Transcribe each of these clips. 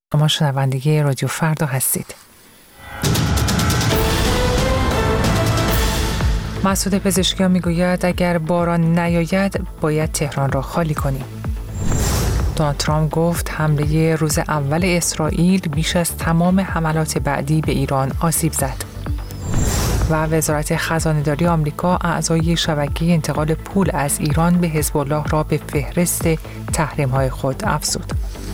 شما شنونده رادیو فردا هستید. مسعود پزشکیان میگوید اگر باران نیاید باید تهران را خالی کنیم. دونالد ترامپ گفت حمله روز اول اسرائیل بیش از تمام حملات بعدی به ایران آسیب زد. و وزارت خزانه‌داری آمریکا اعضای شبکه انتقال پول از ایران به حزب الله را به فهرست تحریم‌های خود افزود.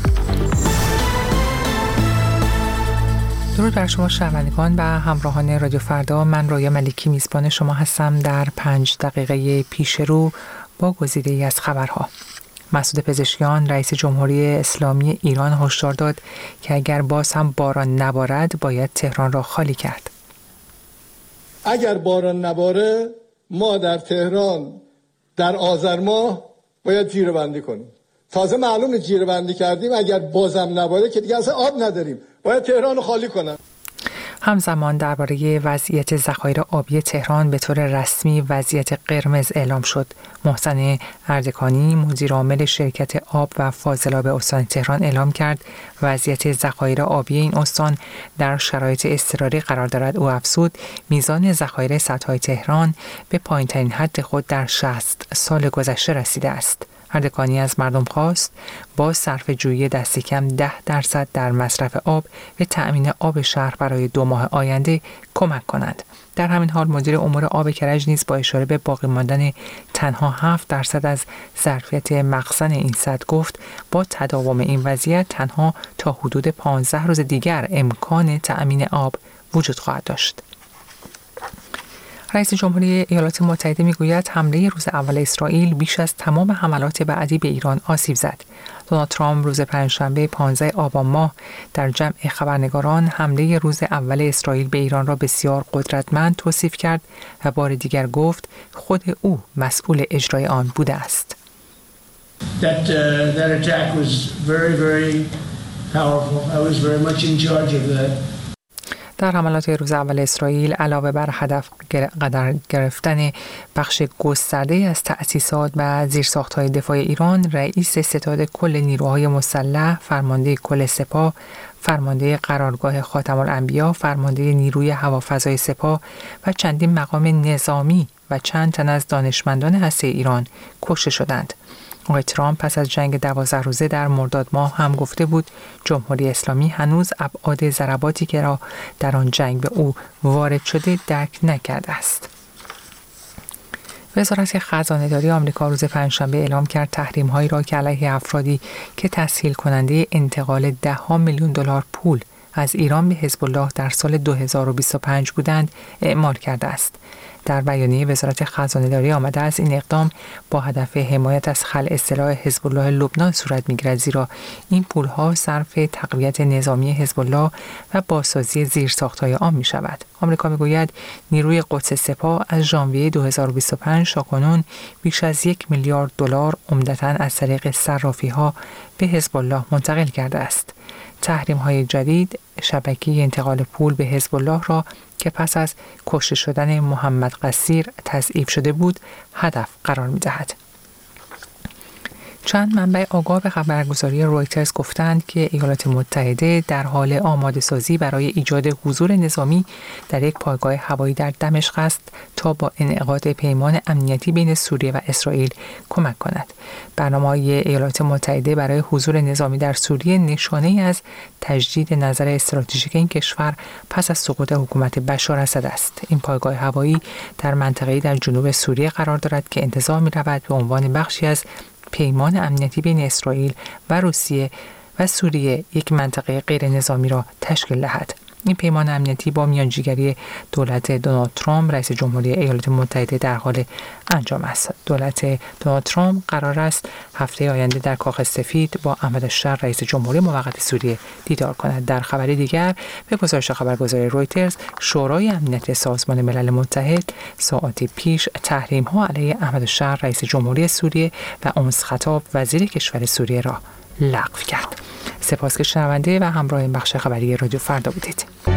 درود بر شما شنوندگان و همراهان رادیو فردا، من رویا ملکی میزبان شما هستم در 5 دقیقه پیش رو با گزیده‌ای از خبرها. مسعود پزشکیان رئیس جمهوری اسلامی ایران هشدار داد که اگر باز هم باران نبارد باید تهران را خالی کرد. اگر باران نباره ما در تهران در آذر ماه باید جیره‌بندی کنیم. تازه معلومه جیره‌بندی کردیم، اگر بازم نباره که دیگه اصلا آب نداریم، باید تهران رو خالی کنن. همزمان درباره وضعیت ذخایر آبی تهران به طور رسمی وضعیت قرمز اعلام شد. محسن اردکانی مدیر عامل شرکت آب و فاضلاب استان تهران اعلام کرد وضعیت ذخایر آبی این استان در شرایط اضطراری قرار دارد. او افزود میزان ذخایر سدهای تهران به پایین‌ترین حد خود در 60 سال گذشته رسیده است. اردکانی از مردم خواست با صرفه‌جویی دست کم 10% در مصرف آب به تأمین آب شهر برای 2 ماه آینده کمک کنند. در همین حال مدیر امور آب کرج نیز با اشاره به باقی ماندن تنها 7% از ظرفیت مخزن این سد گفت با تداوم این وضعیت تنها تا حدود 15 روز دیگر امکان تأمین آب وجود خواهد داشت. رئیس جمهوری ایالات متحده میگوید حمله روز اول اسرائیل بیش از تمام حملات بعدی به ایران آسیب زد. دونالد ترامپ روز پنجشنبه 15 آبان ماه در جمع خبرنگاران حمله روز اول اسرائیل به ایران را بسیار قدرتمند توصیف کرد و بار دیگر گفت خود او مسئول اجرای آن بوده است. That attack was very, very powerful. I was very much in charge of that. در حملات روز اول اسرائیل علاوه بر هدف قرار گرفتن بخش گسترده از تأسیسات و زیرساخت‌های دفاع ایران، رئیس ستاد کل نیروهای مسلح، فرمانده کل سپاه، فرمانده قرارگاه خاتم الانبیا، فرمانده نیروی هوافضای سپاه و چندین مقام نظامی و چند تن از دانشمندان هسته ایران کشته شدند. آقای ترامپ پس از جنگ 12 روزه در مرداد ماه هم گفته بود جمهوری اسلامی هنوز ابعاد ضرباتی که را در آن جنگ به او وارد شده درک نکرده است. وزارت خزانه‌داری آمریکا روز پنجشنبه اعلام کرد تحریم‌هایی را که علیه افرادی که تسهیل کننده انتقال $10 میلیون پول از ایران به حزب الله در سال 2025 بودند اعمال کرده است. در بیانیه وزارت خزانه‌داری آمده است این اقدام با هدف حمایت از خلع سلاح حزب الله لبنان صورت می‌گیرد، زیرا این پول‌ها صرف تقویت نظامی حزب الله و بازسازی زیرساخت‌های آن می‌شود. آمریکا می‌گوید نیروی قدس سپاه از ژانویه 2025 تاکنون بیش از $1 میلیارد عمدتاً از طریق صرافی‌ها به حزب الله منتقل کرده است. تحریم‌های جدید شبکه انتقال پول به حزب الله را که پس از کشته شدن محمد قصیر تضعیف شده بود هدف قرار می‌دهد. چند منبع آگاه به خبرگزاری رویترز گفتند که ایالات متحده در حال آماده سازی برای ایجاد حضور نظامی در یک پایگاه هوایی در دمشق است تا با انعقاد پیمان امنیتی بین سوریه و اسرائیل کمک کند. برنامه‌های ایالات متحده برای حضور نظامی در سوریه نشانه‌ای از تجدید نظر استراتژیک این کشور پس از سقوط حکومت بشار اسد است. این پایگاه هوایی در منطقه‌ای در جنوب سوریه قرار دارد که انتظار می‌رود به عنوان بخشی از پیمان امنیتی بین اسرائیل و روسیه و سوریه یک منطقه غیر نظامی را تشکیل دهد. این پیمان امنیتی با میانجیگری دولت دونالد ترامپ رئیس جمهوری ایالات متحده در حال انجام است. دولت دونالد ترامپ قرار است هفته آینده در کاخ سفید با احمد الشر رئیس جمهوری موقت سوریه دیدار کند. در خبر دیگر به گزارش خبرگزاری رویترز، شورای امنیت سازمان ملل متحد ساعاتی پیش تحریم‌ها علیه احمد الشر رئیس جمهوری سوریه و اونس خطاب وزیر کشور سوریه را لغو کرد. سپاس که شنونده و همراه این بخش خبری رادیو فردا بودید.